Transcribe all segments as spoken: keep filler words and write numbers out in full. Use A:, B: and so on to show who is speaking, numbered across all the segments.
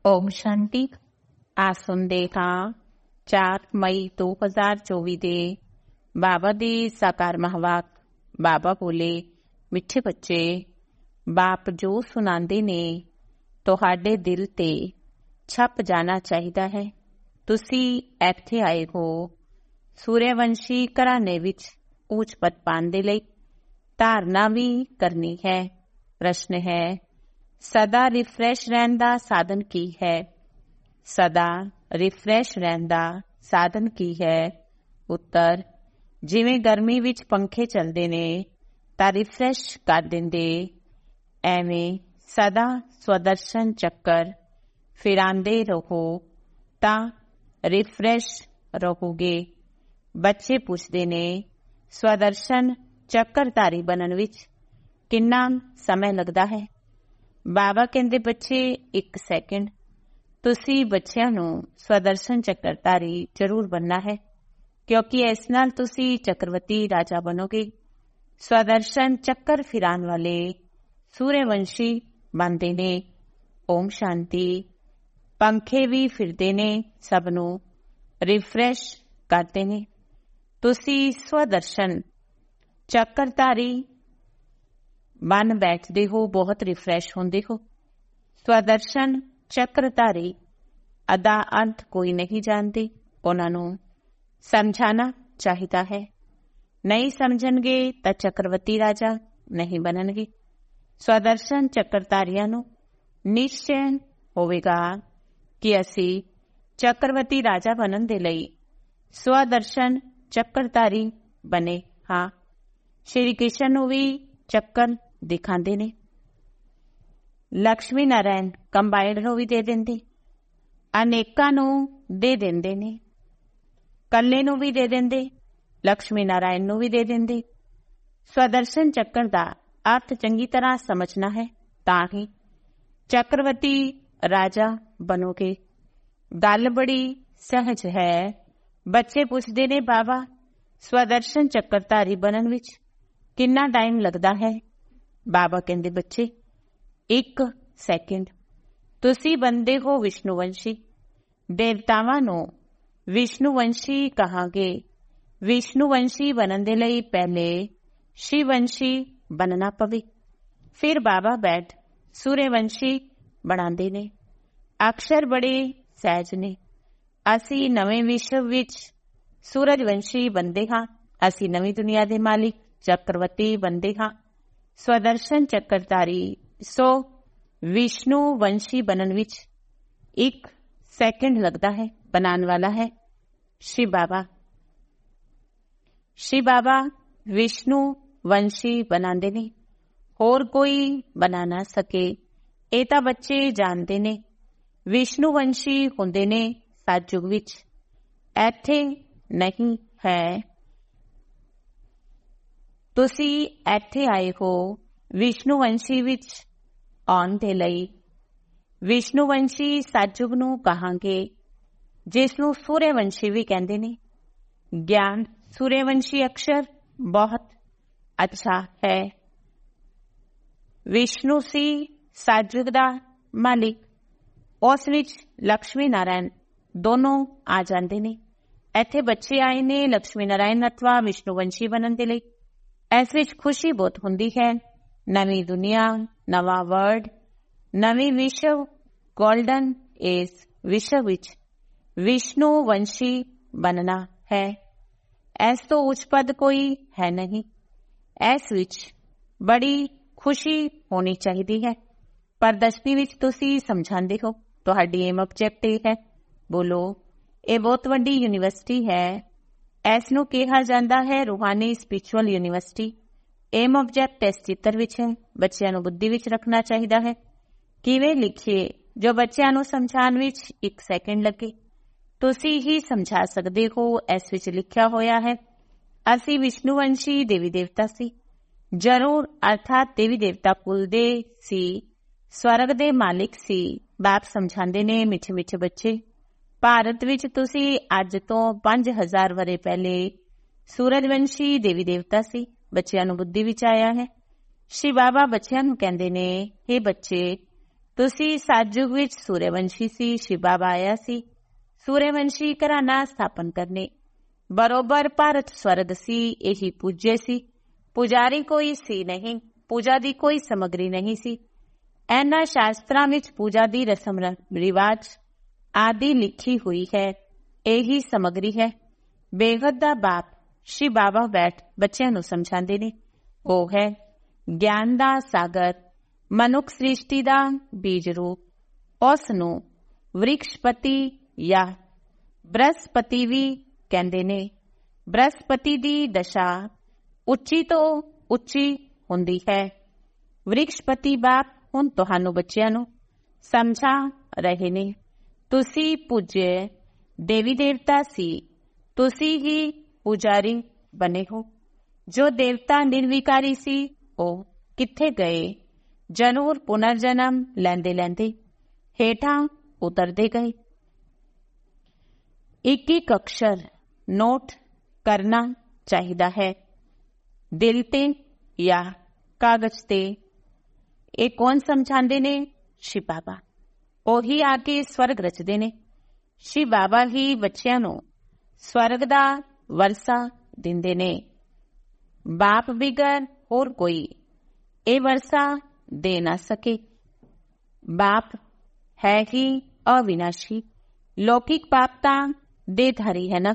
A: ਓਮ ਸ਼ਾਂਤੀ। ਆ ਸੁਣਦੇ ਹਾਂ ਚਾਰ ਮਈ ਦੋ ਹਜ਼ਾਰ ਚੌਵੀ ਦੇ ਬਾਬਾ ਦੀ ਸਾਕਾਰ ਮਹਾਵਾਕ। ਬਾਬਾ ਬੋਲੇ, ਮਿੱਠੇ ਬੱਚੇ, ਬਾਪ ਜੋ ਸੁਣਾਉਂਦੇ ਨੇ ਤੁਹਾਡੇ ਦਿਲ ਤੇ ਛਪ ਜਾਣਾ ਚਾਹੀਦਾ ਹੈ। ਤੁਸੀਂ ਇੱਥੇ ਆਏ ਹੋ ਸੂਰਿਆਵੰਸ਼ੀ ਘਰਾਣੇ ਵਿੱਚ ਉੱਚ ਪਦ ਪਾਉਣ ਦੇ ਲਈ। ਧਾਰਨਾ ਵੀ ਕਰਨੀ ਹੈ। ਪ੍ਰਸ਼ਨ ਹੈ, ਸਦਾ ਰਿਫਰੈਸ਼ ਰਹਿਣ ਦਾ ਸਾਧਨ ਕੀ ਹੈ? ਸਦਾ ਰਿਫਰੈਸ਼ ਰਹਿਣ ਦਾ ਸਾਧਨ ਕੀ ਹੈ? ਉੱਤਰ, ਜਿਵੇਂ ਗਰਮੀ ਵਿੱਚ ਪੰਖੇ ਚੱਲਦੇ ਨੇ ਤਾਂ ਰਿਫਰੈਸ਼ ਕਰ ਦਿੰਦੇ, ਐਵੇਂ ਸਦਾ ਸਵਦਰਸ਼ਨ ਚੱਕਰ ਫਿਰਾਂਦੇ ਰਹੋ ਤਾਂ ਰਿਫਰੈਸ਼ ਰਹੋਗੇ। ਬੱਚੇ ਪੁੱਛਦੇ ਨੇ, ਸਵਦਰਸ਼ਨ ਚੱਕਰਧਾਰੀ ਬਣਨ ਵਿੱਚ ਕਿੰਨਾ ਸਮਾਂ ਲੱਗਦਾ ਹੈ? ਬਾਬਾ ਕਹਿੰਦੇ, ਬੱਚੇ ਇੱਕ ਸੈਕਿੰਡ। ਤੁਸੀਂ ਬੱਚਿਆਂ ਨੂੰ ਸਵਦਰਸ਼ਨ ਚੱਕਰਧਾਰੀ ਜ਼ਰੂਰ ਬਣਨਾ ਹੈ, ਕਿਉਂਕਿ ਇਸ ਨਾਲ ਤੁਸੀਂ ਚੱਕਰਵਤੀ ਰਾਜਾ ਬਣੋਗੇ। ਸਵਦਰਸ਼ਨ ਚੱਕਰ ਫਿਰਾਉਣ ਵਾਲੇ ਸੂਰਿਆਵੰਸ਼ੀ ਬਣਦੇ ਨੇ। ਓਮ ਸ਼ਾਂਤੀ। ਪੰਖੇ ਵੀ ਫਿਰਦੇ ਨੇ, ਸਭ ਨੂੰ ਰਿਫਰੈਸ਼ ਕਰਦੇ ਨੇ। ਤੁਸੀਂ ਸਵਦਰਸ਼ਨ ਚੱਕਰਧਾਰੀ ਬਣ ਬੈਠਦੇ ਹੋ, ਬਹੁਤ ਰਿਫਰੈਸ਼ ਹੁੰਦੇ ਹੋ। ਸਵਦਰਸ਼ਨ ਚੱਕਰਧਾਰੀ ਅਦਾ ਅੰਤ ਕੋਈ ਨਹੀਂ ਜਾਣਦੇ, ਉਹਨਾਂ ਨੂੰ ਸਮਝਾਉਣਾ ਚਾਹੀਦਾ ਹੈ। ਨਹੀਂ ਸਮਝਣਗੇ ਤਾਂ ਚੱਕਰਵਤੀ ਰਾਜਾ ਨਹੀਂ ਬਣਨਗੇ। ਸਵਦਰਸ਼ਨ ਚੱਕਰਧਾਰੀਆਂ ਨੂੰ ਨਿਸ਼ਚੈ ਹੋਵੇਗਾ ਕਿ ਅਸੀਂ ਚੱਕਰਵਤੀ ਰਾਜਾ ਬਣਨ ਦੇ ਲਈ ਸਵਦਰਸ਼ਨ ਚੱਕਰਧਾਰੀ ਬਣੇ ਹਾਂ। ਸ਼੍ਰੀ ਕ੍ਰਿਸ਼ਨ ਨੂੰ ਵੀ ਚੱਕਰ ਦਿਖਾਉਂਦੇ ਨੇ। ਲਕਸ਼ਮੀ ਨਾਰਾਇਣ ਕੰਬਾਈਨਡ ਨੂੰ ਵੀ ਦੇ ਦਿੰਦੇ, ਅਨੇਕਾਂ ਨੂੰ ਦੇ ਦਿੰਦੇ ਨੇ, ਕੱਲੇ ਨੂੰ ਵੀ ਦੇ ਦਿੰਦੇ, ਲਕਸ਼ਮੀ ਨਾਰਾਇਣ ਨੂੰ ਵੀ ਦੇ ਦਿੰਦੇ। ਸਵਦਰਸ਼ਨ ਚੱਕਰ ਦਾ ਅਰਥ ਚੰਗੀ ਤਰ੍ਹਾਂ ਸਮਝਣਾ ਹੈ, ਤਾਂ ਹੀ ਚੱਕਰਵਤੀ ਰਾਜਾ ਬਣੋਗੇ। ਗੱਲ ਬੜੀ ਸਹਿਜ ਹੈ। ਬੱਚੇ ਪੁੱਛਦੇ ਨੇ, ਬਾਬਾ ਸਵਦਰਸ਼ਨ ਚੱਕਰਧਾਰੀ ਬਣਨ ਵਿੱਚ ਕਿੰਨਾ ਟਾਈਮ ਲੱਗਦਾ ਹੈ? ਬਾਬਾ ਕਹਿੰਦੇ, ਬੱਚੇ ਇੱਕ ਸੈਕਿੰਡ। ਤੁਸੀਂ ਬਣਦੇ ਹੋ ਵਿਸ਼ਨੂਵੰਸ਼ੀ। ਦੇਵਤਾਵਾਂ ਨੂੰ ਵਿਸ਼ਨੂਵੰਸ਼ੀ ਕਹਾਂਗੇ। ਵਿਸ਼ਨੂਵੰਸ਼ੀ ਬਣਨ ਦੇ ਲਈ ਪਹਿਲੇ ਸ਼ਿਵਵੰਸ਼ੀ ਬਣਨਾ ਪਵੇ, ਫਿਰ ਬਾਬਾ ਬੈਠ ਸੂਰਿਆਵੰਸ਼ੀ ਬਣਾਉਂਦੇ ਨੇ। ਅਕਸ਼ਰ ਬੜੇ ਸਹਿਜ ਨੇ। ਅਸੀਂ ਨਵੇਂ ਵਿਸ਼ਵ ਵਿੱਚ ਸੂਰਜਵੰਸ਼ੀ ਬਣਦੇ ਹਾਂ। ਅਸੀਂ ਨਵੀਂ ਦੁਨੀਆ ਦੇ ਮਾਲਿਕ ਚੱਕਰਵਤੀ ਬਣਦੇ ਹਾਂ। ਸਵਦਰਸ਼ਨ ਚੱਕਰਧਾਰੀ ਸੋ ਵਿਸ਼ਨੂਵੰਸ਼ੀ ਬਣਨ ਵਿੱਚ ਇੱਕ ਸੈਕਿੰਡ ਲੱਗਦਾ ਹੈ। ਬਣਾਉਣ ਵਾਲਾ ਹੈ ਸ਼ਿਵ ਬਾਬਾ। ਸ਼ਿਵ ਬਾਬਾ ਵਿਸ਼ਨੂਵੰਸ਼ੀ ਬਣਾਉਂਦੇ ਨੇ, ਹੋਰ ਕੋਈ ਬਣਾ ਨਾ ਸਕੇ। ਇਹ ਤਾਂ ਬੱਚੇ ਜਾਣਦੇ ਨੇ। ਵਿਸ਼ਨੂਵੰਸ਼ੀ ਹੁੰਦੇ ਨੇ ਸਤਯੁਗ ਵਿੱਚ, ਇੱਥੇ ਨਹੀਂ ਹੈ। ਤੁਸੀਂ ਇੱਥੇ ਆਏ ਹੋ ਵਿਸ਼ਨੂਵੰਸ਼ੀ ਵਿੱਚ ਆਉਣ ਦੇ ਲਈ। ਵਿਸ਼ਨੂਵੰਸ਼ੀ ਸਤਯੁਗ ਨੂੰ ਕਹਾਂਗੇ, ਜਿਸ ਨੂੰ ਸੂਰਿਆਵੰਸ਼ੀ ਵੀ ਕਹਿੰਦੇ ਨੇ। ਗਿਆਨ ਸੂਰਿਆਵੰਸ਼ੀ ਅਕਸ਼ਰ ਬਹੁਤ ਅੱਛਾ ਹੈ। ਵਿਸ਼ਨੂੰ ਸੀ ਸਤਯੁਗ ਦਾ ਮਾਲਿਕ, ਉਸ ਵਿੱਚ ਲਕਸ਼ਮੀ ਨਾਰਾਇਣ ਦੋਨੋਂ ਆ ਜਾਂਦੇ ਨੇ। ਇੱਥੇ ਬੱਚੇ ਆਏ ਨੇ ਲਕਸ਼ਮੀ ਨਾਰਾਇਣ ਅਥਵਾ ਵਿਸ਼ਨੂਵੰਸ਼ੀ ਬਣਨ ਦੇ ਲਈ। ਇਸ ਵਿੱਚ ਖੁਸ਼ੀ ਬਹੁਤ ਹੁੰਦੀ ਹੈ। ਨਵੀਂ ਦੁਨੀਆ, ਨਵਾਂ ਵਰਲਡ, ਨਵੀਂ ਵਿਸ਼ਵ, ਗੋਲਡਨ ਏਜ ਵਿਸ਼ਵ ਵਿੱਚ ਵਿਸ਼ਨੂਵੰਸ਼ੀ ਬਣਨਾ ਹੈ। ਇਸ ਤੋਂ ਉੱਚ ਪਦ ਕੋਈ ਹੈ ਨਹੀਂ। ਇਸ ਵਿੱਚ ਬੜੀ ਖੁਸ਼ੀ ਹੋਣੀ ਚਾਹੀਦੀ ਹੈ। ਪਰ ਦਸਵੀਂ ਵਿੱਚ ਤੁਸੀਂ ਸਮਝਾਉਂਦੇ ਹੋ, ਤੁਹਾਡੀ ਏਮ ਆਬਜੈਕਟ ਇਹ ਹੈ। ਬੋਲੋ, ਇਹ ਬਹੁਤ ਵੱਡੀ ਯੂਨੀਵਰਸਿਟੀ ਹੈ। ਇਸ ਨੂੰ ਕਿਹਾ ਜਾਂਦਾ ਹੈ ਰੂਹਾਨੀ ਸਪਿਰਿਚੁਅਲ ਯੂਨੀਵਰਸਿਟੀ। ਏਮ ਆਬਜੈਕਟ ਇਸ ਚਿੱਤਰ ਵਿੱਚ ਹੈ। ਬੱਚਿਆਂ ਨੂੰ ਬੁੱਧੀ ਵਿੱਚ ਰੱਖਣਾ ਚਾਹੀਦਾ ਹੈ। ਕਿਵੇਂ ਲਿਖੀਏ ਜੋ ਬੱਚਿਆਂ ਨੂੰ ਸਮਝਾਉਣ ਵਿੱਚ ਇੱਕ ਸੈਕਿੰਡ ਲੱਗੇ। ਤੁਸੀਂ ਹੀ ਸਮਝਾ ਸਕਦੇ ਹੋ। ਇਸ ਵਿੱਚ ਲਿਖਿਆ ਹੋਇਆ ਹੈ, ਅਸੀਂ ਵਿਸ਼ਨੂਵੰਸ਼ੀ ਦੇਵੀ ਦੇਵਤਾ ਸੀ। ਜ਼ਰੂਰ ਅਰਥਾਤ ਦੇਵੀ ਦੇਵਤਾ ਕੁਲ ਦੇ ਸੀ, ਸਵਰਗ ਦੇ ਮਾਲਿਕ ਸੀ। ਬਾਪ ਸਮਝਾਉਂਦੇ ਨੇ, ਮਿੱਠੇ ਮਿੱਠੇ ਬੱਚੇ, ਭਾਰਤ ਵਿੱਚ ਤੁਸੀਂ ਅੱਜ ਤੋਂ ਪੰਜ ਹਜ਼ਾਰ ਵਰੇ ਪਹਿਲੇ ਸੂਰਜਵੰਸ਼ੀ ਦੇਵੀ ਦੇਵਤਾ ਸੀ। ਬੱਚਿਆਂ ਨੂੰ ਬੁੱਧੀ ਵਿੱਚ ਆਇਆ ਹੈ। ਸ਼ਿਵ ਬਾਬਾ ਬੱਚਿਆਂ ਨੂੰ ਕਹਿੰਦੇ ਨੇ, ਹੇ ਬੱਚੇ, ਤੁਸੀਂ ਸਤਿਯੁਗ ਵਿੱਚ ਸੂਰਯਵੰਸ਼ੀ ਸੀ। ਸ਼ਿਵ ਬਾਬਾ ਆਇਆ ਸੀ ਸੂਰਯਵੰਸ਼ੀ ਘਰਾਣਾ ਸਥਾਪਨ ਕਰਨੇ। ਬਰੋਬਰ ਭਾਰਤ ਸਵਰਗ ਸੀ। ਇਹੀ ਪੂਜੇ ਸੀ। ਪੁਜਾਰੀ ਕੋਈ ਸੀ ਨਹੀਂ। ਪੂਜਾ ਦੀ ਕੋਈ ਸਮੱਗਰੀ ਨਹੀਂ ਸੀ। ਇਹਨਾਂ ਸ਼ਾਸਤਰਾਂ ਵਿੱਚ ਪੂਜਾ ਦੀ ਰਸਮ ਰਿਵਾਜ ਆਦਿ ਲਿਖੀ ਹੋਈ ਹੈ। ਇਹੀ ਸਮੱਗਰੀ ਹੈ। ਬੇਹੱਦ ਦਾ ਬਾਪ ਸ਼ਿਵ ਬਾਬਾ ਬੈਠ ਬੱਚਿਆਂ ਨੂੰ ਸਮਝਾਉਂਦੇ ਨੇ। ਉਹ ਹੈ ਗਿਆਨ ਦਾ ਸਾਗਰ, ਮਨੁੱਖ ਸ੍ਰਿਸ਼ਟੀ ਦਾ ਬੀਜ ਰੂਪ। ਉਸ ਨੂੰ ਵ੍ਰਿਕਸ਼ਪਤੀ ਜਾਂ ਬ੍ਰਹਸਪਤੀ ਵੀ ਕਹਿੰਦੇ ਨੇ। ਬ੍ਰਹਸਪਤੀ ਦੀ ਦਸ਼ਾ ਉੱਚੀ ਤੋਂ ਉੱਚੀ ਹੁੰਦੀ ਹੈ। ਵ੍ਰਿਕਸ਼ਪਤੀ ਬਾਪ ਹੁਣ ਤੁਹਾਨੂੰ ਬੱਚਿਆਂ ਨੂੰ ਸਮਝਾ ਰਹੇ ਨੇ। ਤੁਸੀਂ ਪੂਜਯ ਦੇਵੀ ਦੇਵਤਾ ਸੀ। ਤੁਸੀਂ ਹੀ ਪੁਜਾਰੀ ਬਣੇ ਹੋ। ਜੋ ਦੇਵਤਾ ਨਿਰਵਿਕਾਰੀ ਸੀ ਉਹ ਕਿੱਥੇ ਗਏ? ਜਨੂਰ ਪੁਨਰ ਜਨਮ ਲੈਂਦੇ ਲੈਂਦੇ ਹੇਠਾਂ ਉਤਰਦੇ ਗਏ। ਇੱਕ ਇੱਕ ਅਕਸ਼ਰ ਨੋਟ ਕਰਨਾ ਚਾਹੀਦਾ ਹੈ, ਦਿਲ ਤੇ ਜਾਂ ਕਾਗਜ਼ ਤੇ। ਇਹ ਕੌਣ ਸਮਝਾਉਂਦੇ ਨੇ? ਸ਼ਿਵ ਬਾਬਾ। ਉਹੀ ਆ ਕੇ ਸਵਰਗ ਰਚਦੇ ਨੇ। ਸ਼ਿਵ ਬਾਬਾ ਹੀ ਬੱਚਿਆਂ ਨੂੰ ਸਵਰਗ ਦਾ ਵਰਸਾ ਦਿੰਦੇ ਨੇ। ਬਾਪ ਬਿਗਰ ਹੋਰ ਕੋਈ ਇਹ ਵਰਸਾ ਦੇ ਨਾ ਸਕੇ। ਬਾਪ ਹੈ ਹੀ ਅਵਿਨਾਸ਼ੀ। ਲੌਕਿਕ ਬਾਪ ਤਾਂ ਦੇਹਧਾਰੀ ਹੈ ਨਾ।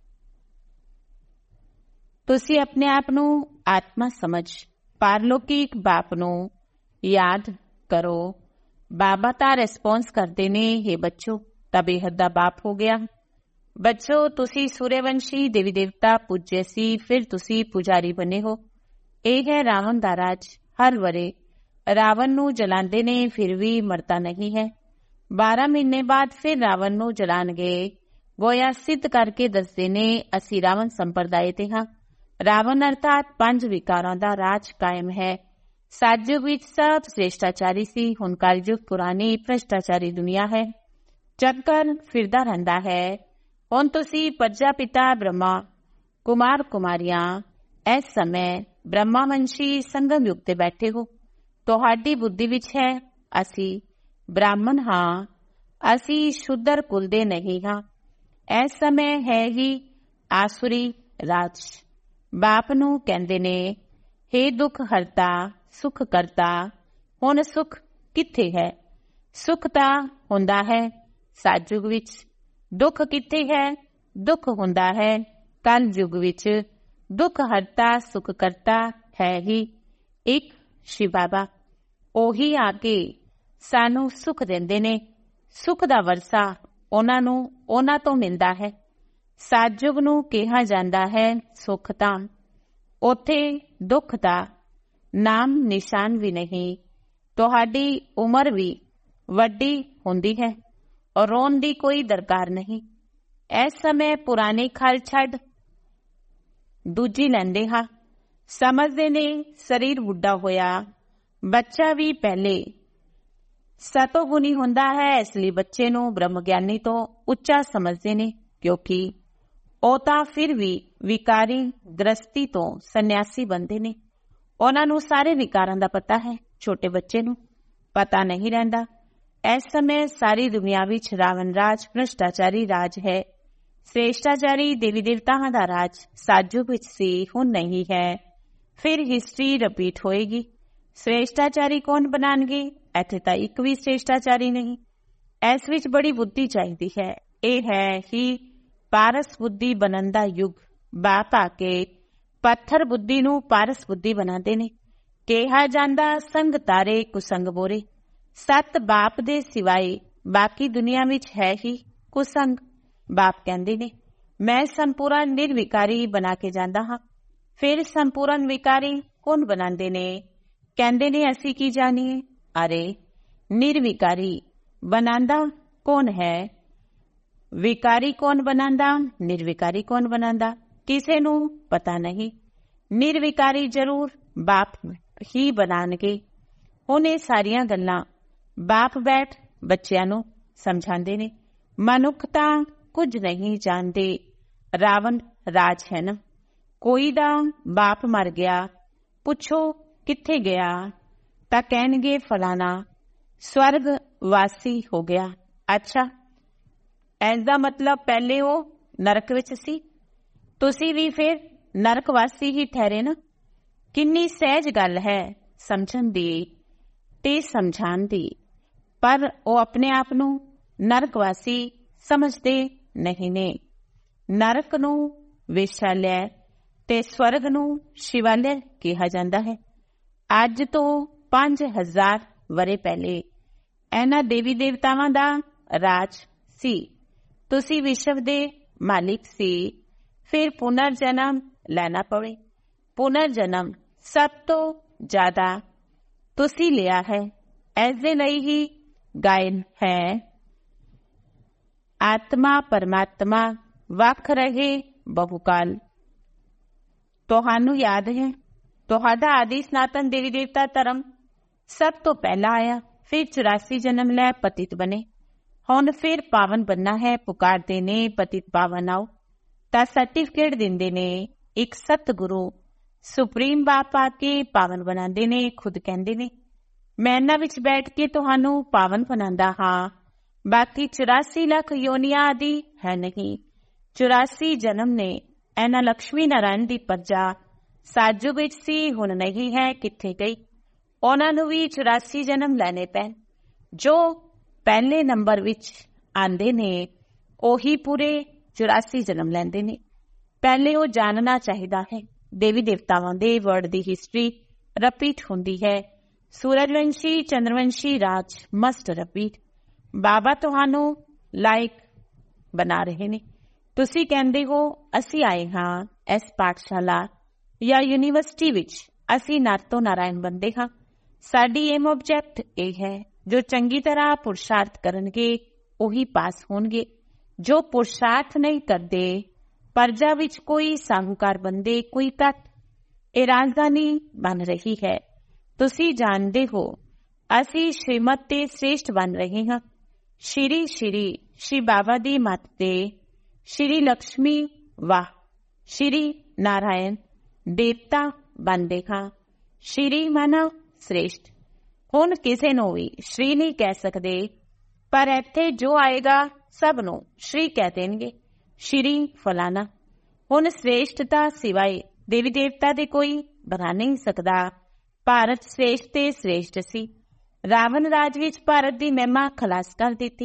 A: ਤੁਸੀਂ ਆਪਣੇ ਆਪ ਨੂੰ ਆਤਮਾ ਸਮਝ ਪਾਰਲੌਕਿਕ ਬਾਪ ਨੂੰ ਯਾਦ ਕਰੋ। ਬਾਬਾ ਤਾਂ ਰਿਸਪੌਂਸ ਕਰਦੇ ਨੇ, ਹੇ ਬੱਚੋ ਤਾਂ ਬੇਹੱਦ ਦਾ ਬਾਪ ਹੋ ਗਿਆ। ਬੱਚੋ ਤੁਸੀਂ ਸੂਰਯਵੰਸ਼ੀ ਦੇਵੀ ਦੇਵਤਾ ਪੂਜੇ ਸੀ, ਫਿਰ ਤੁਸੀਂ ਪੁਜਾਰੀ ਬਣੇ ਹੋ। ਇਹ ਹੈ ਰਾਵਣ ਦਾ ਰਾਜ। ਹਰ ਵਰੇ ਰਾਵਣ ਨੂੰ ਜਲਾਉਂਦੇ ਨੇ, ਫਿਰ ਵੀ ਮਰਦਾ ਨਹੀਂ ਹੈ। ਬਾਰਾਂ ਮਹੀਨੇ ਬਾਅਦ ਫਿਰ ਰਾਵਣ ਨੂੰ ਜਲਾਉਣਗੇ। ਗੋਇਆ ਸਿੱਧ ਕਰਕੇ ਦੱਸਦੇ ਨੇ ਅਸੀਂ ਰਾਵਣ ਸੰਪਰਦਾਇ ਤੇ ਹਾਂ। ਰਾਵਣ ਅਰਥਾਤ ਪੰਜ ਵਿਕਾਰਾਂ ਦਾ ਰਾਜ ਕਾਇਮ ਹੈ। ਸਤਿਯੁਗ ਵਿੱਚ ਸਭ ਸ਼੍ਰੇਸ਼ਟਾਚਾਰੀ ਸੀ। ਹੁਣ ਕਲਯੁਗ ਪੁਰਾਣੀ ਭ੍ਰਿਸ਼ਟਾਚਾਰੀ ਦੁਨੀਆ ਹੈ। ਚੱਕਰ ਫਿਰਦਾ ਰਹਿੰਦਾ ਹੈ। ਹੁਣ ਤੁਸੀਂ ਪ੍ਰਜਾਪਿਤਾ ਬ੍ਰਹਮਾ ਕੁਮਾਰ ਕੁਮਾਰੀਆਂ ਇਸ ਸਮੇਂ ਬ੍ਰਹਮਾਵੰਸ਼ੀ ਸੰਗਮ ਯੁੱਗ ਤੇ ਬੈਠੇ ਹੋ। ਤੁਹਾਡੀ ਬੁੱਧੀ ਵਿੱਚ ਹੈ ਅਸੀਂ ਬ੍ਰਾਹਮਣ ਹਾਂ, ਅਸੀਂ ਸ਼ੂਦਰ ਕੁਲ ਦੇ ਨਹੀਂ ਹਾਂ। ਇਸ ਸਮੇਂ ਹੈ ਹੀ ਆਸੁਰੀ ਰਾਜ। ਬਾਪ ਨੂੰ ਕਹਿੰਦੇ ਨੇ, ਹੇ ਦੁੱਖ ਹਰਤਾ ਸੁਖ ਕਰਤਾ। ਹੁਣ ਸੁਖ ਕਿੱਥੇ ਹੈ? ਸੁਖ ਤਾਂ ਹੁੰਦਾ ਹੈ ਸਤਿਯੁਗ ਵਿੱਚ। ਦੁੱਖ ਕਿੱਥੇ ਹੈ? ਦੁੱਖ ਹੁੰਦਾ ਹੈ ਕਲ ਯੁਗ ਵਿੱਚ। ਦੁੱਖ ਹਰਤਾ ਸੁਖ ਕਰਤਾ ਹੈ ਹੀ ਇੱਕ ਸ਼ਿਵ ਬਾਬਾ। ਉਹੀ ਆ ਕੇ ਸਾਨੂੰ ਸੁਖ ਦਿੰਦੇ ਨੇ। ਸੁਖ ਦਾ ਵਰਸਾ ਉਹਨਾਂ ਨੂੰ ਉਹਨਾਂ ਤੋਂ ਮਿਲਦਾ ਹੈ। ਸਤਿਯੁਗ ਨੂੰ ਕਿਹਾ ਜਾਂਦਾ ਹੈ ਸੁਖ ਤਾਂ। ਉੱਥੇ ਦੁੱਖ ਦਾ ਨਾਮ ਨਿਸ਼ਾਨ ਵੀ ਨਹੀਂ। ਤੁਹਾਡੀ ਉਮਰ ਵੀ ਵੱਡੀ ਹੁੰਦੀ ਹੈ ਔਰ ਰੋਣ ਦੀ ਕੋਈ ਦਰਕਾਰ ਨਹੀਂ। ਇਸ ਸਮੇਂ ਪੁਰਾਣੀ ਖਲ ਛੱਡ ਦੂਜੀ ਲੈਂਦੇ ਹਾਂ। ਸਮਝਦੇ ਨੇ ਸਰੀਰ ਬੁੱਢਾ ਹੋਇਆ। ਬੱਚਾ ਵੀ ਪਹਿਲੇ ਸਤੋਗੁਣੀ ਹੁੰਦਾ ਹੈ, ਇਸ ਲਈ ਬੱਚੇ ਨੂੰ ਬ੍ਰਹਮ ਗਿਆਨੀ ਤੋਂ ਉੱਚਾ ਸਮਝਦੇ ਨੇ, ਕਿਉਂਕਿ ਉਹ ਤਾਂ ਫਿਰ ਵੀ ਵਿਕਾਰੀ ਗ੍ਰਸਤੀ ਤੋਂ ਸੰਨਿਆਸੀ ਬਣਦੇ ਨੇ। ਉਹਨਾਂ ਨੂੰ ਸਾਰੇ ਵਿਕਾਰਾਂ ਦਾ ਪਤਾ ਹੈ, ਛੋਟੇ ਬੱਚੇ ਨੂੰ ਪਤਾ ਨਹੀਂ ਰਹਿੰਦਾ। ਇਸ ਸਮੇਂ ਸਾਰੀ ਦੁਨੀਆ ਵਿੱਚ ਰਾਵਣ ਰਾਜ ਭ੍ਰਿਸ਼ਟਾਚਾਰੀ ਰਾਜ ਹੈ। ਸ਼੍ਰੇਸ਼ਟਾਚਾਰੀ ਦੇਵੀ ਦੇਵਤਾਵਾਂ ਦਾ ਰਾਜ ਸਤਿਯੁਗ ਵਿੱਚ ਸੀ, ਹੁਣ ਨਹੀਂ ਹੈ। ਫਿਰ ਹਿਸਟਰੀ ਰਿਪੀਟ ਹੋਏਗੀ। ਸ਼੍ਰੇਸ਼ਟਾਚਾਰੀ ਕੌਣ ਬਣਾਉਣਗੇ? ਇੱਥੇ ਤਾਂ ਇੱਕ ਵੀ ਸ਼੍ਰੇਸ਼ਟਾਚਾਰੀ ਨਹੀਂ। ਇਸ ਵਿੱਚ ਬੜੀ ਬੁੱਧੀ ਚਾਹੀਦੀ ਹੈ। ਇਹ ਹੈ ਹੀ ਪਾਰਸ ਬੁੱਧੀ ਬਣਨ ਦਾ ਯੁੱਗ। ਬਾਪ ਆ ਕੇ ਪੱਥਰ ਬੁੱਧੀ ਨੂੰ ਪਾਰਸ ਬੁੱਧੀ ਬਣਾਉਂਦੇ ਨੇ। ਕਿਹਾ ਜਾਂਦਾ ਸੰਗ ਤਾਰੇ ਕੁਸੰਗ ਬੋਰੇ। ਸੱਤ ਬਾਪ ਦੇ ਸਿਵਾਏ ਬਾਕੀ ਦੁਨੀਆ ਵਿੱਚ ਹੈ ਹੀ ਕੁਸੰਗ। ਬਾਪ ਕਹਿੰਦੇ ਨੇ ਮੈਂ ਸੰਪੂਰਨ ਨਿਰਵਿਕਾਰੀ ਬਣਾ ਕੇ ਜਾਂਦਾ ਹਾਂ। ਫਿਰ ਸੰਪੂਰਨ ਵਿਕਾਰੀ ਕੌਣ ਬਣਾਉਂਦੇ ਨੇ? ਕਹਿੰਦੇ ਨੇ ਅਸੀਂ ਕੀ ਜਾਣੀਏ। ਅਰੇ ਨਿਰਵਿਕਾਰੀ ਬਣਾਉਂਦਾ ਕੌਣ ਹੈ? ਵਿਕਾਰੀ ਕੌਣ ਬਣਾਉਂਦਾ? ਨਿਰਵਿਕਾਰੀ ਕੌਣ ਬਣਾਉਂਦਾ? ਕਿਸੇ ਨੂੰ ਪਤਾ ਨਹੀਂ। ਨਿਰਵਿਕਾਰੀ ਜ਼ਰੂਰ ਬਾਪ ਹੀ ਬਣਾਉਣਗੇ। ਹੁਣ ਇਹ ਸਾਰੀਆਂ ਗੱਲਾਂ ਬਾਪ ਬੈਠ ਬੱਚਿਆਂ ਨੂੰ ਸਮਝਾਉਂਦੇ ਨੇ। ਮਨੁੱਖ ਤਾਂ ਕੁਝ ਨਹੀਂ ਜਾਣਦੇ। ਰਾਵਣ ਰਾਜ ਹੈ ਨਾ। ਕੋਈ ਦਾ ਬਾਪ ਮਰ ਗਿਆ, ਪੁੱਛੋ ਕਿੱਥੇ ਗਿਆ ਤਾਂ ਕਹਿਣਗੇ ਫਲਾਣਾ। ਸਵਰਗ ਵਾਸੀ ਹੋ ਗਿਆ। ਅੱਛਾ, ਇਸ ਦਾ ਮਤਲਬ ਪਹਿਲੇ ਉਹ ਨਰਕ ਵਿੱਚ ਸੀ, ਤੁਸੀਂ ਵੀ ਫਿਰ ਨਰਕ ਵਾਸੀ ਹੀ ਠਹਿਰੇ ਨਾ। ਕਿੰਨੀ ਸਹਿਜ ਗੱਲ ਹੈ ਸਮਝਣ ਦੀ ਤੇ ਸਮਝਾਉਣ ਦੀ, ਪਰ ਉਹ ਆਪਣੇ ਆਪ ਨੂੰ ਨਰਕ ਵਾਸੀ ਸਮਝਦੇ ਨਹੀਂ ਨੇ। ਨਰਕ ਨੂੰ ਵੇਸ਼ਾਲਿਆ ਤੇ ਸਵਰਗ ਨੂੰ ਸ਼ਿਵਾਲਿਆ ਕਿਹਾ ਜਾਂਦਾ ਹੈ। ਅੱਜ ਤੋਂ ਪੰਜ ਹਜ਼ਾਰ ਵਰੇ ਪਹਿਲੇ ਇਹਨਾਂ ਦੇਵੀ ਦੇਵਤਾਵਾਂ ਦਾ ਰਾਜ ਸੀ। ਤੁਸੀਂ ਵਿਸ਼ਵ ਦੇ ਮਾਲਿਕ ਸੀ। ਫਿਰ ਪੁਨਰ ਜਨਮ ਲੈਣਾ ਪਵੇ। ਪੁਨਰ ਜਨਮ ਸਭ ਤੋਂ ਜ਼ਿਆਦਾ ਤੁਸੀਂ ਲਿਆ ਹੈ। ਇਸ ਦੇ ਲਈ ਹੀ ਗਾਇਨ ਹੈ, ਆਤਮਾ ਪਰਮਾਤਮਾ ਵੱਖ ਰਹੇ ਬਹੁਕਾਲ। ਤੁਹਾਨੂੰ ਯਾਦ ਹੈ, ਤੁਹਾਡਾ ਆਦਿ ਸਨਾਤਨ ਦੇਵੀ ਦੇਵਤਾ ਧਰਮ ਸਭ ਤੋਂ ਪਹਿਲਾਂ ਆਇਆ, ਫਿਰ ਚੁਰਾਸੀ ਜਨਮ ਲੈ ਪਤਿਤ ਬਣੇ। ਹੁਣ ਫਿਰ ਪਾਵਨ ਬਣਨਾ ਹੈ, ਪੁਕਾਰਦੇ ਨੇ ਪਤਿਤ ਪਾਵਨ ਆਓ, ਤਾਂ ਸਰਟੀਫਿਕੇਟ ਦਿੰਦੇ ਨੇ। ਇੱਕ ਸਤਿਗੁਰੂ ਸੁਪਰੀਮ ਬਾਪ ਆ ਕੇ ਪਾਵਨ ਬਣਾਉਂਦੇ ਨੇ। ਖੁਦ ਕਹਿੰਦੇ ਨੇ ਮੈਂ ਇਹਨਾਂ ਵਿੱਚ ਬੈਠ ਕੇ ਤੁਹਾਨੂੰ ਪਾਵਨ ਬਣਾਉਂਦਾ ਹਾਂ, ਬਾਕੀ ਚੁਰਾਸੀ ਲੱਖ ਯੋਨੀਆਂ ਆਦਿ ਹੈ ਨਹੀਂ। ਚੁਰਾਸੀ ਜਨਮ ਨੇ। ਇਹਨਾਂ ਲਕਸ਼ਮੀ ਨਾਰਾਇਣ ਦੀ ਪਰਜਾ ਸਾਜੂ ਵਿੱਚ ਸੀ, ਹੁਣ ਨਹੀਂ ਹੈ, ਕਿੱਥੇ ਗਈ? ਉਹਨਾਂ ਨੂੰ ਵੀ ਚੁਰਾਸੀ ਜਨਮ ਲੈਣੇ ਪੈਣ। ਜੋ ਪਹਿਲੇ ਨੰਬਰ ਵਿੱਚ ਆਉਂਦੇ ਨੇ ਉਹੀ ਪੂਰੇ ਚੁਰਾਸੀ ਜਨਮ ਲੈਂਦੇ ਨੇ। ਪਹਿਲੇ ਉਹ ਜਾਣਨਾ ਚਾਹੀਦਾ ਹੈ ਦੇਵੀ ਦੇਵਤਾਵਾਂ ਦੇ ਵਰਡ ਦੀ ਹਿਸਟਰੀ ਰਿਪੀਟ ਹੁੰਦੀ ਹੈ। ਸੂਰਜਵੰਸ਼ੀ ਚੰਦਰਵੰਸ਼ੀ ਰਾਜ ਮਸਟ ਰਿਪੀਟ। ਬਾਬਾ ਤੁਹਾਨੂੰ ਲਾਇਕ ਬਣਾ ਰਹੇ ਨੇ। ਤੁਸੀਂ ਕਹਿੰਦੇ ਹੋ ਅਸੀਂ ਆਏ ਹਾਂ ਇਸ ਪਾਠਸ਼ਾਲਾ ਜਾਂ ਯੂਨੀਵਰਸਿਟੀ ਵਿੱਚ, ਅਸੀਂ ਨਰ ਤੋਂ ਨਾਰਾਇਣ ਬਣਦੇ ਹਾਂ। ਸਾਡੀ ਏਮ ਆਬਜੈਕਟ ਇਹ ਹੈ, ਜੋ ਚੰਗੀ ਤਰ੍ਹਾਂ ਪੁਰਸ਼ਾਰਥ ਕਰਨਗੇ ਉਹੀ ਪਾਸ ਹੋਣਗੇ। ਜੋ ਪੁਰਸ਼ਾਰਥ ਨਹੀਂ ਕਰਦੇ, ਪਰਜਾ ਵਿੱਚ ਕੋਈ ਸਾਹੂਕਾਰ ਬੰਦੇ, ਕੋਈ ਘੱਟ। ਇਹ ਰਾਜਧਾਨੀ ਬਣ ਰਹੀ ਹੈ। ਤੁਸੀਂ ਜਾਣਦੇ ਹੋ ਅਸੀਂ ਸ਼੍ਰੀਮਤ ਤੇ ਸ੍ਰੇਸ਼ਟ ਬਣ ਰਹੇ ਹਾਂ। ਸ਼੍ਰੀ ਸ਼੍ਰੀ ਸ਼੍ਰੀ ਬਾਬਾ ਦੀ ਮੱਤ ਤੇ ਸ਼੍ਰੀ ਲਕਸ਼ਮੀ ਵਾਹ ਸ਼੍ਰੀ ਨਾਰਾਇਣ ਦੇਵਤਾ ਬਣਦੇ ਹਾਂ। ਸ਼੍ਰੀ ਮਾਨਾ ਸ੍ਰੇਸ਼ਟ। ਹੁਣ ਕਿਸੇ ਨੂੰ ਵੀ ਸ਼੍ਰੀ ਨਹੀਂ ਕਹਿ ਸਕਦੇ, ਪਰ ਇੱਥੇ ਜੋ ਆਏਗਾ ਸਭ ਨੂੰ ਸ਼੍ਰੀ ਕਹਿ ਦੇਣਗੇ, ਸ਼੍ਰੀ ਫਲਾਣਾ। ਹੁਣ ਸ੍ਰੇਸ਼ਟਤਾ ਸਿਵਾਏ ਦੇਵੀ ਦੇਵਤਾ ਦੇ ਕੋਈ ਬਣਾ ਨਹੀਂ ਸਕਦਾ। ਭਾਰਤ ਸ੍ਰੇਸ਼ਟ ਤੇ ਸ੍ਰੇਸ਼ਟ ਸੀ। ਰਾਵਣ ਰਾਜ ਵਿੱਚ ਭਾਰਤ ਦੀ ਮਹਿਮਾ ਖਲਾਸ ਕਰ ਦਿੱਤੀ।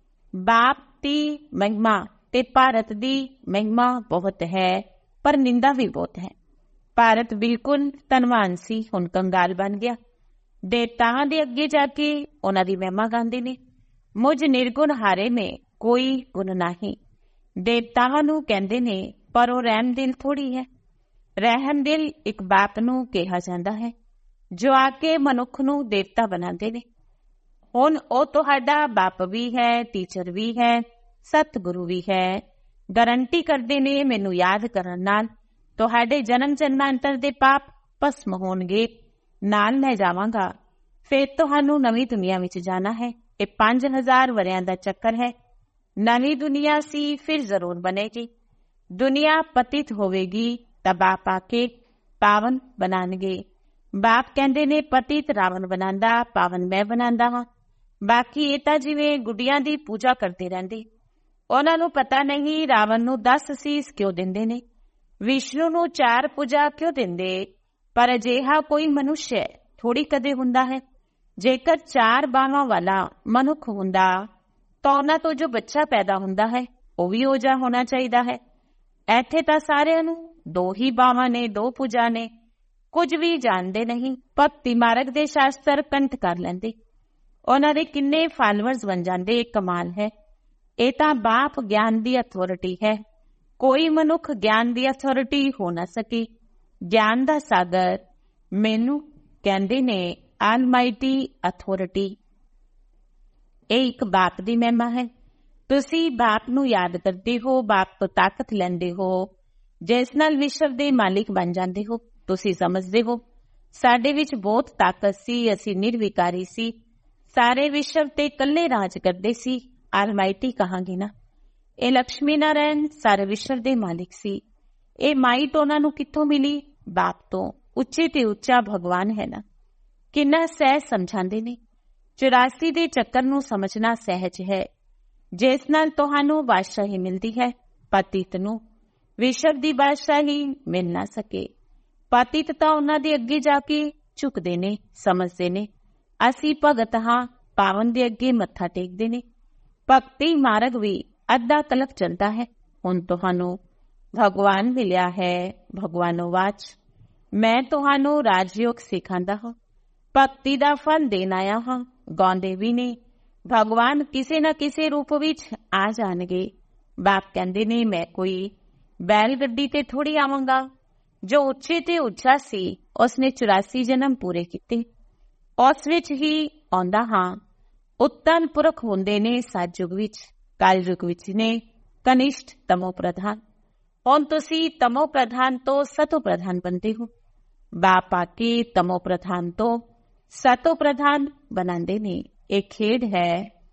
A: ਬਾਪ ਦੀ ਮਹਿਮਾ ਤੇ ਭਾਰਤ ਦੀ ਮਹਿਮਾ ਬਹੁਤ ਹੈ, ਪਰ ਨਿੰਦਾ ਵੀ ਬਹੁਤ ਹੈ। ਭਾਰਤ ਬਿਲਕੁਲ ਧਨਵਾਨ ਸੀ, ਹੁਣ ਕੰਗਾਲ ਬਣ ਗਿਆ। ਦੇਵਤਾਵਾਂ ਦੇ ਅੱਗੇ ਜਾ ਕੇ ਉਹਨਾਂ ਦੀ ਮਹਿਮਾ ਗਾਉਂਦੇ ਨੇ। ਮੁਝ ਨਿਰਗੁਣ ਹਾਰੇ ਨੇ, ਕੋਈ ਗੁਣ ਨਹੀਂ। ਦੇਵਤਾਵਾਂ ਨੂੰ ਕਹਿੰਦੇ ਨੇ, ਪਰ ਉਹ ਰਹਿਮ ਦਿਲ ਥੋੜੀ ਹੈ। ਰਹਿਮ ਦਿਲ ਇੱਕ ਬਾਪ ਨੂੰ ਕਿਹਾ ਜਾਂਦਾ ਹੈ, ਜੋ ਆ ਕੇ ਮਨੁੱਖ ਨੂੰ ਦੇਵਤਾ ਬਣਾਉਂਦੇ ਨੇ। ਹੁਣ ਉਹ ਤੁਹਾਡਾ ਬਾਪ ਵੀ ਹੈ, ਟੀਚਰ ਵੀ ਹੈ, ਸਤਿਗੁਰੂ ਵੀ ਹੈ। ਗਰੰਟੀ ਕਰਦੇ ਨੇ ਮੈਨੂੰ ਯਾਦ ਕਰਨ ਨਾਲ ਤੁਹਾਡੇ ਜਨਮ ਜਨਮਾਂਤਰ ਦੇ ਪਾਪ ਭਸਮ ਹੋਣਗੇ। ਨਾਲ ਲੈ ਜਾਵਾਂਗਾ। ਫਿਰ ਤੁਹਾਨੂੰ ਨਵੀਂ ਦੁਨੀਆ ਵਿੱਚ ਜਾਣਾ ਹੈ। ਇਹ ਪੰਜ ਹਜ਼ਾਰ ਵਰਿਆਂ ਦਾ ਚੱਕਰ ਹੈ। ਨਵੀਂ ਦੁਨੀਆ ਸੀ, ਫਿਰ ਜ਼ਰੂਰ ਬਣੇਗੀ। ਦੁਨੀਆ ਪਤਿਤ ਹੋਵੇਗੀ ਤਾਂ ਬਾਪ ਆ ਕੇ ਪਾਵਨ ਬਣਾਉਣਗੇ। ਬਾਪ ਕਹਿੰਦੇ ਨੇ ਪਤਿਤ ਰਾਵਣ ਬਣਾਉਂਦਾ, ਪਾਵਨ ਮੈਂ ਬਣਾਉਂਦਾ ਹਾਂ। ਬਾਕੀ ਇਹ ਤਾਂ ਜਿਵੇਂ ਗੁੱਡੀਆਂ ਦੀ ਪੂਜਾ ਕਰਦੇ ਰਹਿੰਦੇ। ਉਹਨਾਂ ਨੂੰ ਪਤਾ ਨਹੀਂ ਰਾਵਣ ਨੂੰ ਦਸ ਸੀਸ ਕਿਉਂ ਦਿੰਦੇ ਨੇ, ਵਿਸ਼ਨੂੰ ਨੂੰ ਚਾਰ ਪੂਜਾ ਕਿਉਂ ਦਿੰਦੇ। ਪਰ ਅਜਿਹਾ ਕੋਈ ਮਨੁੱਖ ਥੋੜੀ ਕਦੇ ਹੁੰਦਾ ਹੈ। ਜੇਕਰ ਚਾਰ ਬਾਹਾਂ ਵਾਲਾ ਮਨੁੱਖ ਹੁੰਦਾ ਤਾਂ ਉਹਨਾਂ ਤੋਂ ਜੋ ਬੱਚਾ ਪੈਦਾ ਹੁੰਦਾ ਹੈ ਉਹ ਵੀ ਉਹ ਜਿਹਾ ਹੋਣਾ ਚਾਹੀਦਾ ਹੈ। ਇੱਥੇ ਤਾਂ ਸਾਰਿਆਂ ਨੂੰ ਦੋ ਹੀ ਬਾਹਾਂ ਨੇ, ਦੋ ਪੂਜਾ ਨੇ, ਕੁਝ ਵੀ ਜਾਣਦੇ ਨਹੀਂ। ਭਗਤੀ ਮਾਰਗ ਦੇ ਸ਼ਾਸਤਰ ਕੰਠ ਕਰ ਲੈਂਦੇ, ਉਹਨਾਂ ਦੇ ਕਿੰਨੇ ਫਾਲੋਅਰਸ ਬਣ ਜਾਂਦੇ। ਇਹ ਕਮਾਲ ਹੈ। ਇਹ ਤਾਂ ਬਾਪ ਗਿਆਨ ਦੀ ਅਥਾਰਟੀ ਹੈ। ਕੋਈ ਮਨੁੱਖ ਗਿਆਨ ਦੀ ਅਥਾਰਟੀ ਹੋ ਨਾ ਸਕੀ। ਗਿਆਨ ਦਾ ਸਾਗਰ ਮੈਨੂੰ ਕਹਿੰਦੇ ਨੇ ਆਲਮਾਈਟੀ ਅਥਾਰਟੀ। ਇਹ ਇੱਕ ਬਾਪ ਦੀ ਮਹਿਮਾ ਹੈ। ਤੁਸੀਂ ਬਾਪ ਨੂੰ ਯਾਦ ਕਰਦੇ ਹੋ, ਬਾਪ ਤੋਂ ਤਾਕਤ ਲੈਂਦੇ ਹੋ, ਜਿਸ ਨਾਲ ਵਿਸ਼ਵ ਦੇ ਮਾਲਿਕ ਬਣ ਜਾਂਦੇ ਹੋ। ਤੁਸੀਂ ਸਮਝਦੇ ਹੋ ਸਾਡੇ ਵਿੱਚ ਬਹੁਤ ਤਾਕਤ ਸੀ, ਅਸੀਂ ਨਿਰਵਿਕਾਰੀ ਸੀ, ਸਾਰੇ ਵਿਸ਼ਵ ਤੇ ਇਕੱਲੇ ਰਾਜ ਕਰਦੇ ਸੀ। ਆਲਮਾਈਟੀ ਕਹਾਂਗੇ ਨਾ। ਇਹ ਲਕਸ਼ਮੀ ਨਾਰਾਇਣ ਸਾਰੇ ਵਿਸ਼ਵ ਦੇ ਮਾਲਿਕ ਸੀ। ਇਹ ਮਾਈਟ ਉਹਨਾਂ ਨੂੰ ਕਿੱਥੋਂ ਮਿਲੀ? ਬਾਪ ਤੋਂ। ਉੱਚੇ ਤੇ ਉੱਚਾ ਭਗਵਾਨ ਹੈ ਨਾ। ਕਿੰਨਾ ਸਹਿਜ ਸਮਝਾਉਂਦੇ ਨੇ। ਚੁਰਾਸੀ ਦੇ ਚੱਕਰ ਨੂੰ ਸਮਝਣਾ ਸਹਿਜ ਹੈ, ਜਿਸ ਨਾਲ ਤੁਹਾਨੂੰ ਬਾਦਸ਼ਾਹੀ ਮਿਲਦੀ ਹੈ। ਪਤਿਤ ਨੂੰ ਵਿਸ਼ਵ ਦੀ ਬਾਦਸ਼ਾਹੀ ਮਿਲ ਨਾ ਸਕੇ। ਪਤਿਤ ਤਾਂ ਉਹਨਾਂ ਦੇ ਅੱਗੇ ਜਾ ਕੇ ਝੁਕਦੇ ਨੇ, ਸਮਝਦੇ ਨੇ ਅਸੀਂ ਭਗਤ ਹਾਂ, ਪਾਵਨ ਦੇ ਅੱਗੇ ਮੱਥਾ ਟੇਕਦੇ ਨੇ। ਭਗਤੀ ਮਾਰਗ ਵੀ ਅੱਧਾ ਕਲਪ ਚੱਲਦਾ ਹੈ। ਹੁਣ ਤੁਹਾਨੂੰ ਭਗਵਾਨ ਮਿਲਿਆ ਹੈ। ਭਗਵਾਨੋ ਵਾਚ, ਮੈਂ ਤੁਹਾਨੂੰ ਰਾਜਯੋਗ ਸਿਖਾਉਂਦਾ ਹਾਂ, ਭਗਤੀ ਦਾ ਫਲ ਦੇਣ ਆਇਆ ਹਾਂ। ਗਾਉਂਦੇ ਵੀ ਨੇ, ਭਗਵਾਨ ਕਿਸੇ ਨਾ ਕਿਸੇ ਰੂਪ ਵਿੱਚ ਆ ਜਾਣਗੇ। ਬਾਪ ਕਹਿੰਦੇ ਨੇ, ਮੈਂ ਕੋਈ ਬੈਲ ਗੱਡੀ ਤੇ ਥੋੜੀ ਆਵਾਂਗਾ। ਜੋ ਉੱਚੇ ਤੇ ਉੱਚਾ ਸੀ ਉਸਨੇ ਚੁਰਾਸੀ ਜਨਮ ਪੂਰੇ ਕੀਤੇ, ਉਸ ਵਿੱਚ ਹੀ ਆਉਂਦਾ ਹਾਂ। ਉੱਤਮ ਪੁਰਖ ਹੁੰਦੇ ਨੇ ਸਤਯੁਗ ਵਿੱਚ, ਕਲਯੁਗ ਵਿੱਚ ਨੇ ਕਨਿਸ਼ਟ ਤਮੋ ਪ੍ਰਧਾਨ। ਹੁਣ ਤੁਸੀਂ ਤਮੋ ਪ੍ਰਧਾਨ ਤੋਂ ਸਤੋ ਪ੍ਰਧਾਨ ਬਣਦੇ ਹੋ। ਬਾਪ ਆ ਕੇ ਤਮੋ ਪ੍ਰਧਾਨ ਤੋਂ ਸਤੋ ਪ੍ਰਧਾਨ ਬਣਾਉਂਦੇ ਨੇ। ਇਹ ਖੇਡ ਹੈ।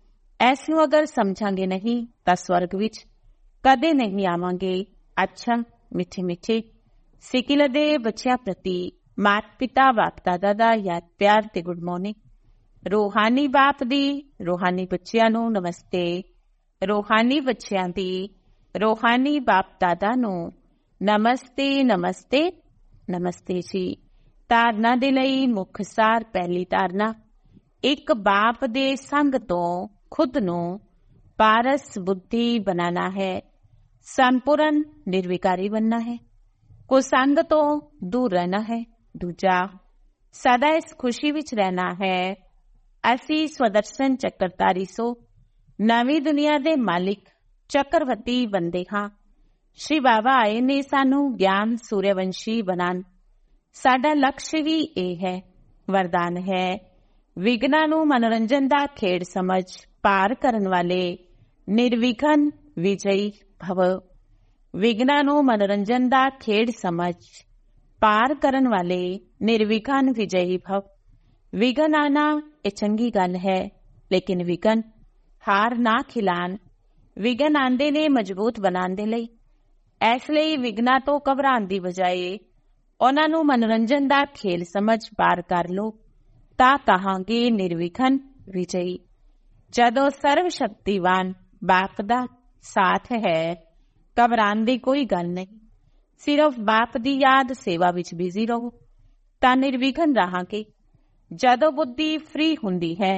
A: ਐਸ ਨੂੰ ਅਗਰ ਸਮਝਾਂਗੇ ਨਹੀਂ ਤਾਂ ਸਵਰਗ ਵਿੱਚ ਕਦੇ ਨਹੀਂ ਆਵਾਂਗੇ। ਅੱਛਾ ਮਿੱਠੇ ਮਿੱਠੇ ਸਿੱਕਿਲ ਦੇ ਬੱਚਿਆਂ ਪ੍ਰਤੀ ਮਾਤਾ ਪਿਤਾ ਬਾਪ ਦਾਦਾ ਦਾ ਯਾਦ ਪਿਆਰ ਤੇ ਗੁੱਡ ਮਾਰਨਿੰਗ। ਰੂਹਾਨੀ ਬਾਪ ਦੀ ਰੂਹਾਨੀ ਬੱਚਿਆਂ ਨੂੰ ਨਮਸਤੇ। ਰੂਹਾਨੀ ਬੱਚਿਆਂ ਦੀ ਰੂਹਾਨੀ ਬਾਪ ਦਾਦਾ ਨੂੰ ਨਮਸਤੇ ਨਮਸਤੇ ਨਮਸਤੇ ਜੀ। ਧਾਰਨਾ ਦੇ ਲਈ ਮੁੱਖ ਸਾਰ। ਪਹਿਲੀ ਧਾਰਨਾ, ਇੱਕ ਬਾਪ ਦੇ ਸੰਗ ਤੋਂ ਖੁਦ ਨੂੰ ਪਾਰਸ ਬੁੱਧੀ ਬਣਾਣਾ ਹੈ। ਸੰਪੂਰਨ ਨਿਰਵਿਕਾਰੀ ਬਣਨਾ ਹੈ। ਕੁਸੰਗ ਤੋਂ ਦੂਰ ਰਹਿਣਾ ਹੈ। ਦੂਜਾ, ਸਦਾ ਇਸ ਖੁਸ਼ੀ ਵਿੱਚ ਰਹਿਣਾ ਹੈ ਅਸੀਂ ਸਵਦਰਸ਼ਨ ਚੱਕਰਧਾਰੀ ਸੋ ਨਵੀਂ ਦੁਨੀਆ ਦੇ ਮਾਲਿਕ ਚੱਕਰਵਰਤੀ ਬੰਦੇ ਹਾਂ। ਸ਼੍ਰੀ ਬਾਬਾ ਆਏ ਨੇ ਸਾਨੂੰ ਗਿਆਨ ਸੂਰਯਵੰਸ਼ੀ ਬਣਾਉਣ। ਸਾਡਾ ਲਕਸ਼ ਵੀ ਇਹ ਹੈ, ਵਰਦਾਨ ਹੈ। ਵਿਘਨਾਂ ਨੂੰ ਮਨੋਰੰਜਨ ਦਾ ਖੇਡ ਸਮਝ ਪਾਰ ਕਰਨ ਵਾਲੇ ਨਿਰਵਿਘਨ ਵਿਜਈ ਭਵ। ਵਿਘਨਾਂ ਨੂੰ ਮਨੋਰੰਜਨ ਦਾ ਖੇਡ ਸਮਝ ਪਾਰ ਕਰਨ ਵਾਲੇ ਨਿਰਵਿਘਨ ਵਿਜਈ ਭਵ। ਵਿਘਨ ਆਣਾ ਇਹ ਚੰਗੀ ਗੱਲ ਹੈ, ਲੇਕਿਨ ਵਿਘਨ ਹਾਰ ਨਾ ਖਿਲਾਣ। ਵਿਘਨ ਆਂਦੇ ਨੇ ਮਜ਼ਬੂਤ ਬਣਾਉਣ ਦੇ ਲਈ। ਇਸ ਲਈ ਵਿਘਨਾਂ ਤੋਂ ਘਬਰਾਉਣ ਦੀ ਬਜਾਏ ਉਹਨਾਂ ਨੂੰ ਮਨੋਰੰਜਨ ਦਾ ਖੇਲ ਸਮਝ ਪਾਰ ਕਰ ਲਓ ਤਾਂ ਕਹਾਂਗੇ ਨਿਰਵਿਘਨ ਵਿਜਈ। ਜਦੋਂ ਸਰਵ ਸ਼ਕਤੀਵਾਨ ਬਾਪ ਦਾ ਸਾਥ ਹੈ, ਘਬਰਾਉਣ ਦੀ ਕੋਈ ਗੱਲ ਨਹੀਂ। ਸਿਰਫ ਬਾਪ ਦੀ ਯਾਦ ਸੇਵਾ ਵਿੱਚ ਬਿਜ਼ੀ ਰਹੋ ਤਾਂ ਨਿਰਵਿਘਨ ਰਹਾਂਗੇ। ਜਦੋਂ ਬੁੱਧੀ ਫ੍ਰੀ ਹੁੰਦੀ ਹੈ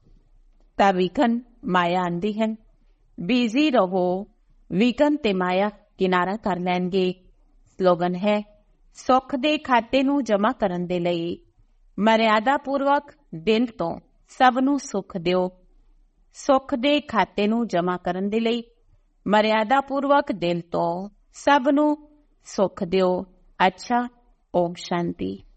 A: ਤਾਂ ਵਿਘਨ ਮਾਇਆ ਆਉਂਦੀ ਹੈ। ਬਿਜ਼ੀ ਰਹੋ, ਵਿਘਨ ਤੇ ਮਾਇਆ ਕਿਨਾਰਾ ਕਰ ਲੈਣਗੇ। ਸਲੋਗਨ ਹੈ, ਸੁੱਖ ਦੇ ਖਾਤੇ ਨੂੰ ਜਮ੍ਹਾਂ ਕਰਨ ਦੇ ਲਈ ਮਰਿਆਦਾ ਪੂਰਵਕ ਦਿਲ ਤੋਂ ਸਭ ਨੂੰ ਸੁੱਖ ਦਿਓ। ਸੁੱਖ ਦੇ ਖਾਤੇ ਨੂੰ ਜਮ੍ਹਾਂ ਕਰਨ ਦੇ ਲਈ ਮਰਿਆਦਾ ਪੂਰਵਕ ਦਿਲ ਤੋਂ ਸਭ ਨੂੰ ਸੁੱਖ ਦਿਓ। ਅੱਛਾ, ਓਮ ਸ਼ਾਂਤੀ।